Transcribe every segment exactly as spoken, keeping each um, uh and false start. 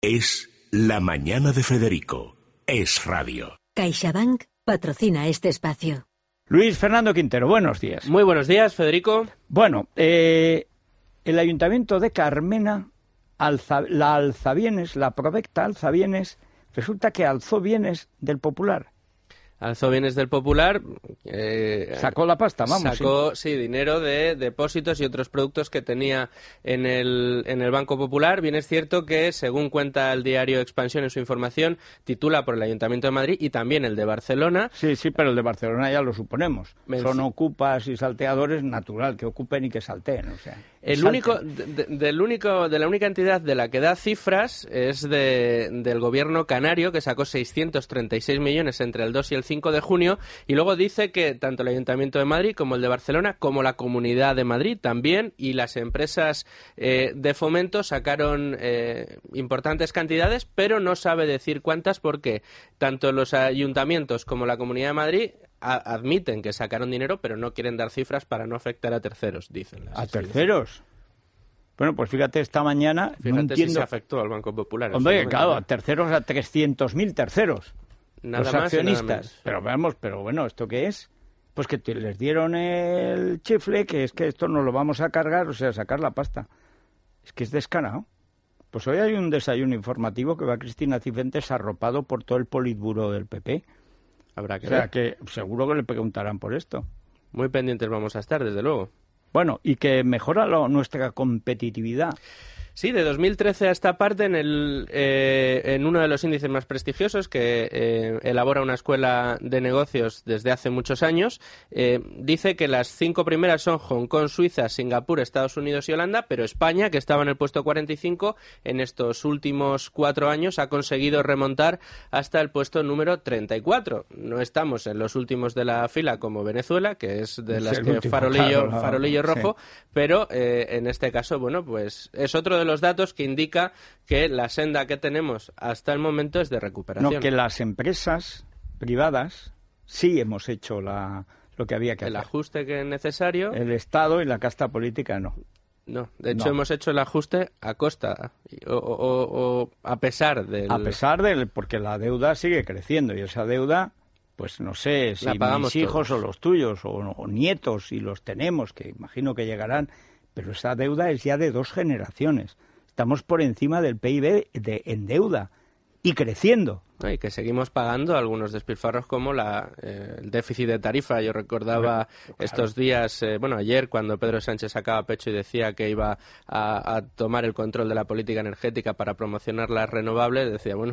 Es La Mañana de Federico. Es radio. CaixaBank patrocina este espacio. Luis Fernando Quintero, buenos días. Muy buenos días, Federico. Bueno, eh, el Ayuntamiento de Carmena, alza, la alzabienes, la provecta alzabienes, resulta que alzó bienes del Popular. Alzó bienes del Popular. Eh, sacó la pasta, vamos. Sacó, sí, sí dinero de depósitos y otros productos que tenía en el, en el Banco Popular. Bien es cierto que, según cuenta el diario Expansión en su información, titula por el Ayuntamiento de Madrid y también el de Barcelona. Sí, sí, pero el de Barcelona ya lo suponemos. Men- Son ocupas y salteadores, natural que ocupen y que salteen, o sea. El salten. único, de, del único, de la única entidad de la que da cifras es de, del gobierno canario, que sacó seiscientos treinta y seis millones entre el dos y el cinco de junio, y luego dice que tanto el Ayuntamiento de Madrid como el de Barcelona, como la Comunidad de Madrid también, y las empresas eh, de fomento sacaron eh, importantes cantidades, pero no sabe decir cuántas, porque tanto los ayuntamientos como la Comunidad de Madrid a- admiten que sacaron dinero, pero no quieren dar cifras para no afectar a terceros, dicen. Las ¿A terceros? Bueno, pues fíjate, esta mañana Fíjate no entiendo... si se afectó al Banco Popular. Hombre, claro, a terceros, a trescientos mil terceros. Nada los más y accionistas. nada menos. Pero vamos, pero bueno, ¿esto qué es? Pues que te- les dieron el chifle, que es que esto nos lo vamos a cargar, o sea, sacar la pasta. Es que es descarado. Pues hoy hay un desayuno informativo que va Cristina Cifuentes arropado por todo el politburo del P P. Habrá que O sea, ver. que seguro que le preguntarán por esto. Muy pendientes vamos a estar, desde luego. Bueno, y que mejora lo- nuestra competitividad. Sí, de dos mil trece a esta parte, en, el, eh, en uno de los índices más prestigiosos que eh, elabora una escuela de negocios desde hace muchos años, eh, dice que las cinco primeras son Hong Kong, Suiza, Singapur, Estados Unidos y Holanda, pero España, que estaba en el puesto cuarenta y cinco, en estos últimos cuatro años ha conseguido remontar hasta el puesto número treinta y cuatro. No estamos en los últimos de la fila como Venezuela, que es de Es las el que último, farolillo, claro, farolillo sí. rojo, pero eh, en este caso, bueno, pues es otro de los datos que indica que la senda que tenemos hasta el momento es de recuperación. No, que las empresas privadas sí hemos hecho la, lo que había que El hacer. ajuste que es necesario, El Estado y la casta política no. no. De hecho, no. hemos hecho el ajuste a costa o, o- o- o a pesar del... A pesar de, porque la deuda sigue creciendo y esa deuda, pues no sé si La pagamos mis hijos todos. o los tuyos o, o nietos, si los tenemos, que imagino que llegarán, pero esa deuda es ya de dos generaciones. Estamos por encima del P I B de, en deuda y creciendo. Y que seguimos pagando algunos despilfarros como la, eh, el déficit de tarifa. Yo recordaba Claro. estos días, eh, bueno, ayer cuando Pedro Sánchez sacaba pecho y decía que iba a, a tomar el control de la política energética para promocionar las renovables, decía, bueno,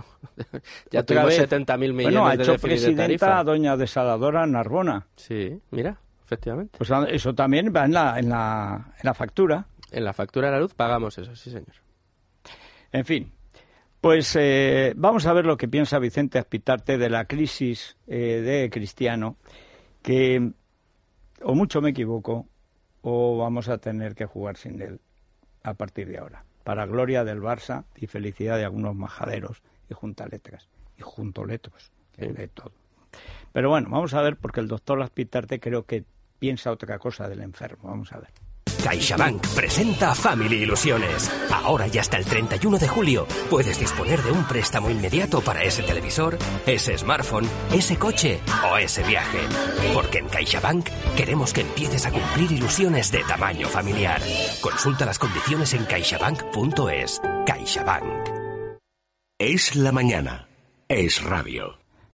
ya Otra tuvimos vez. setenta mil millones Bueno, ha de hecho déficit de presidenta tarifa. a doña desaladora Narbona. Sí, mira, efectivamente. Pues eso también va en la, en la, en la factura. En la factura de la luz pagamos eso, sí, señor. En fin, pues eh, vamos a ver lo que piensa Vicente Azpitarte de la crisis eh, de Cristiano, que o mucho me equivoco o vamos a tener que jugar sin él a partir de ahora, para gloria del Barça y felicidad de algunos majaderos y juntaletras y juntoletros, que Sí. lee todo. Pero bueno, vamos a ver, porque el doctor Azpitarte creo que piensa otra cosa del enfermo. Vamos a ver. CaixaBank presenta Family Ilusiones. Ahora y hasta el treinta y uno de julio puedes disponer de un préstamo inmediato para ese televisor, ese smartphone, ese coche o ese viaje. Porque en CaixaBank queremos que empieces a cumplir ilusiones de tamaño familiar. Consulta las condiciones en caixabank punto es. CaixaBank. Es la mañana. Es radio.